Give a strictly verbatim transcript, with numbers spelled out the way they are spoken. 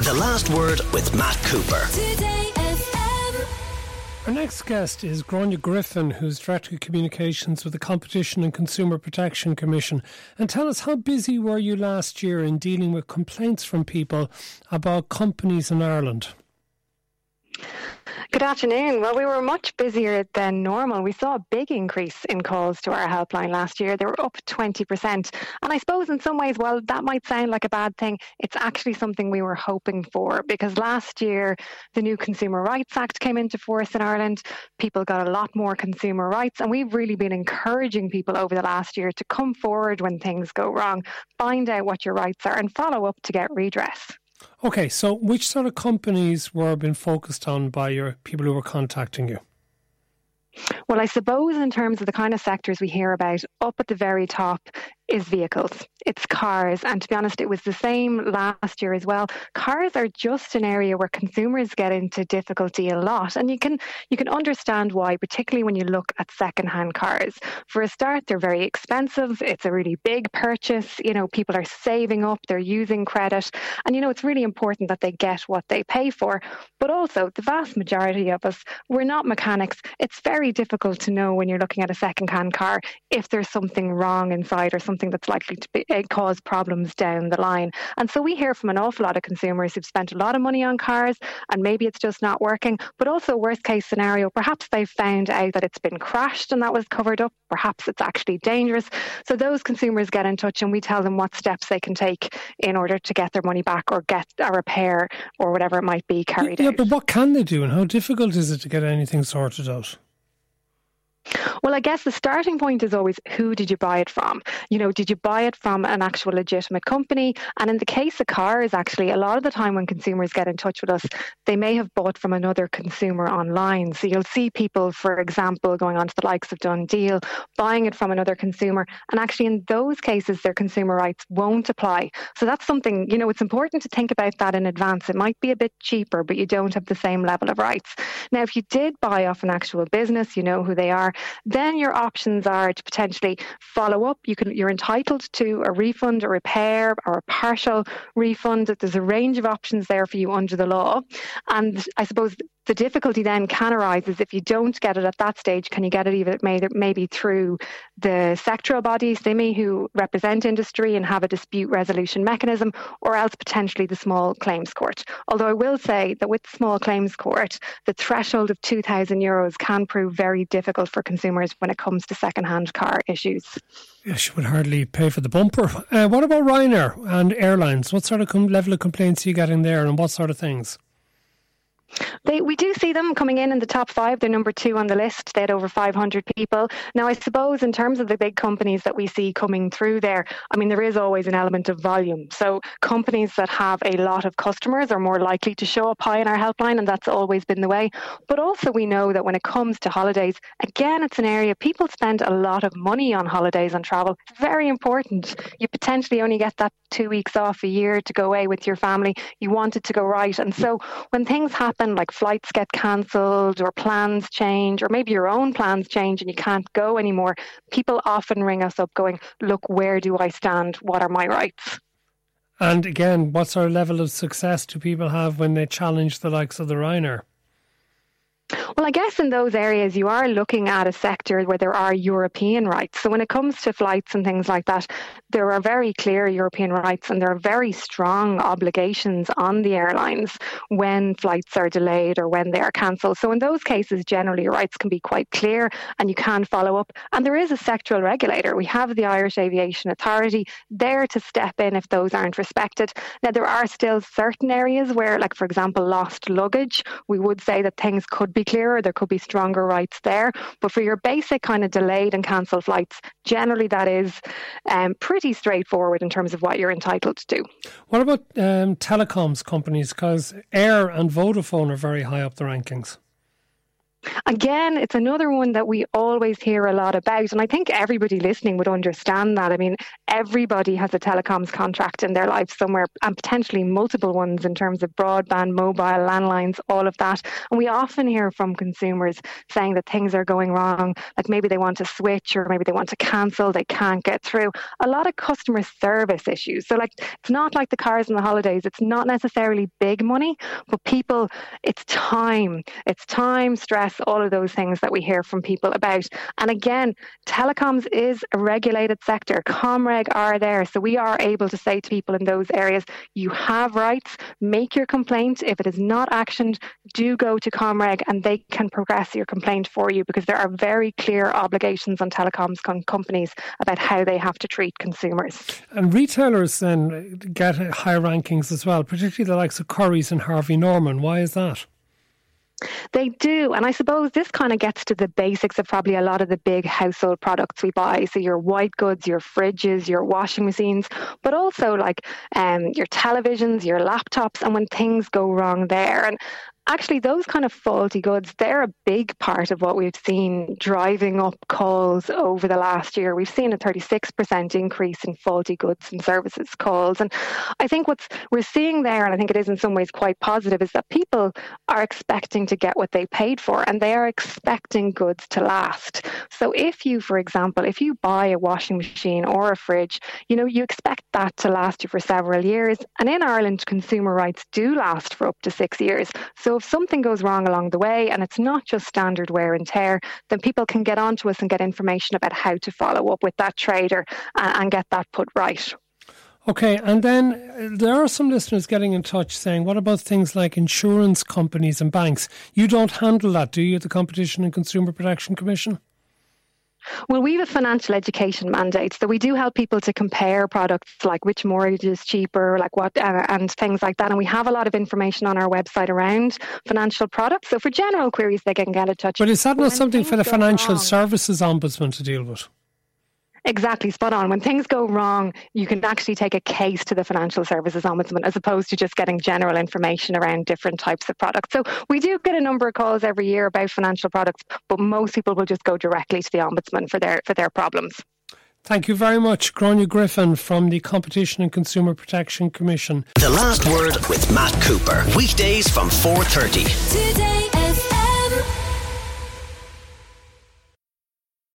The Last Word with Matt Cooper. Today F M. Our next guest is Gráinne Griffin, who's Director of Communications with the Competition and Consumer Protection Commission. And tell us, how busy were you last year in dealing with complaints from people about companies in Ireland? Good afternoon. Well, we were much busier than normal. We saw a big increase in calls to our helpline last year. They were up twenty percent. And I suppose in some ways, while that might sound like a bad thing, it's actually something we were hoping for, because last year the new Consumer Rights Act came into force in Ireland. People got a lot more consumer rights, and we've really been encouraging people over the last year to come forward when things go wrong, find out what your rights are and follow up to get redress. Okay, so which sort of companies were being focused on by your people who were contacting you? Well, I suppose in terms of the kind of sectors we hear about, up at the very top is vehicles. It's cars. And to be honest, it was the same last year as well. Cars are just an area where consumers get into difficulty a lot. And you can you can understand why, particularly when you look at second-hand cars. For a start, they're very expensive. It's a really big purchase. You know, people are saving up, they're using credit. And, you know, it's really important that they get what they pay for. But also, the vast majority of us, we're not mechanics. It's very difficult to know when you're looking at a second-hand car if there's something wrong inside or something something that's likely to be, uh, cause problems down the line. And so we hear from an awful lot of consumers who've spent a lot of money on cars and maybe it's just not working, but also worst case scenario, perhaps they've found out that it's been crashed and that was covered up. Perhaps it's actually dangerous. So those consumers get in touch and we tell them what steps they can take in order to get their money back or get a repair or whatever it might be carried yeah, out. Yeah, but what can they do and how difficult is it to get anything sorted out? Well, I guess the starting point is always, who did you buy it from? You know, did you buy it from an actual legitimate company? And in the case of cars, actually, a lot of the time when consumers get in touch with us, they may have bought from another consumer online. So you'll see people, for example, going onto the likes of DoneDeal, buying it from another consumer. And actually, in those cases, their consumer rights won't apply. So that's something, you know, it's important to think about that in advance. It might be a bit cheaper, but you don't have the same level of rights. Now, if you did buy off an actual business, you know who they are, then your options are to potentially follow up. You can, you're entitled to a refund, a repair, or a partial refund. There's a range of options there for you under the law. And I suppose the difficulty then can arise is if you don't get it at that stage, can you get it even maybe through the sectoral bodies, S I M I, who represent industry and have a dispute resolution mechanism, or else potentially the small claims court. Although I will say that with the small claims court, the threshold of two thousand euros can prove very difficult for consumers when it comes to second-hand car issues. Yeah, she would hardly pay for the bumper. Uh, what about Ryanair and airlines? What sort of com- level of complaints are you getting there and what sort of things? They, we do see them coming in in the top five. They're number two on the list. They had over five hundred people. Now, I suppose in terms of the big companies that we see coming through there, I mean, there is always an element of volume. So companies that have a lot of customers are more likely to show up high in our helpline, and that's always been the way. But also we know that when it comes to holidays, again, it's an area people spend a lot of money on holidays and travel. It's very important. You potentially only get that two weeks off a year to go away with your family. You want it to go right. And so when things happen, like flights get cancelled or plans change, or maybe your own plans change and you can't go anymore, people often ring us up going, look, where do I stand? What are my rights? And again, what sort of level of success do people have when they challenge the likes of the Ryanair? Well, I guess in those areas you are looking at a sector where there are European rights. So when it comes to flights and things like that, there are very clear European rights and there are very strong obligations on the airlines when flights are delayed or when they are cancelled. So in those cases, generally your rights can be quite clear and you can follow up. And there is a sectoral regulator. We have the Irish Aviation Authority there to step in if those aren't respected. Now, there are still certain areas where, like, for example, lost luggage, we would say that things could be clearer, there could be stronger rights there. But for your basic kind of delayed and cancelled flights, generally that is um, pretty straightforward in terms of what you're entitled to. What about um, telecoms companies? Because Air and Vodafone are very high up the rankings. Again, it's another one that we always hear a lot about. And I think everybody listening would understand that. I mean, everybody has a telecoms contract in their life somewhere, and potentially multiple ones in terms of broadband, mobile, landlines, all of that. And we often hear from consumers saying that things are going wrong, like maybe they want to switch or maybe they want to cancel, they can't get through. A lot of customer service issues. So like, it's not like the cars and the holidays. It's not necessarily big money, but people, it's time. It's time, stress, all of those things that we hear from people about. And again, telecoms is a regulated sector. Comreg are there. So we are able to say to people in those areas, you have rights, make your complaint. If it is not actioned, do go to Comreg and they can progress your complaint for you, because there are very clear obligations on telecoms com- companies about how they have to treat consumers. And retailers then get high rankings as well, particularly the likes of Currys and Harvey Norman. Why is that? They do. And I suppose this kind of gets to the basics of probably a lot of the big household products we buy. So your white goods, your fridges, your washing machines, but also like um, your televisions, your laptops, and when things go wrong there. And actually, those kind of faulty goods, they're a big part of what we've seen driving up calls over the last year. We've seen a thirty-six percent increase in faulty goods and services calls. And I think what's we're seeing there, and I think it is in some ways quite positive, is that people are expecting to get what they paid for, and they are expecting goods to last. So if you, for example, if you buy a washing machine or a fridge, you know, you expect that to last you for several years. And in Ireland, consumer rights do last for up to six years. So if something goes wrong along the way, and it's not just standard wear and tear, then people can get onto us and get information about how to follow up with that trader and, and get that put right. Okay, and then there are some listeners getting in touch saying, what about things like insurance companies and banks? You don't handle that, do you, at the Competition and Consumer Protection Commission? Well, we have a financial education mandate, so we do help people to compare products, like which mortgage is cheaper, like what, uh, and things like that. And we have a lot of information on our website around financial products. So for general queries, they can get in touch. But is that not something for the Financial Services Ombudsman to deal with? Exactly, spot on. When things go wrong, you can actually take a case to the Financial Services Ombudsman as opposed to just getting general information around different types of products. So we do get a number of calls every year about financial products, but most people will just go directly to the Ombudsman for their for their problems. Thank you very much, Gráinne Griffin from the Competition and Consumer Protection Commission. The Last Word with Matt Cooper. Weekdays from four thirty. Today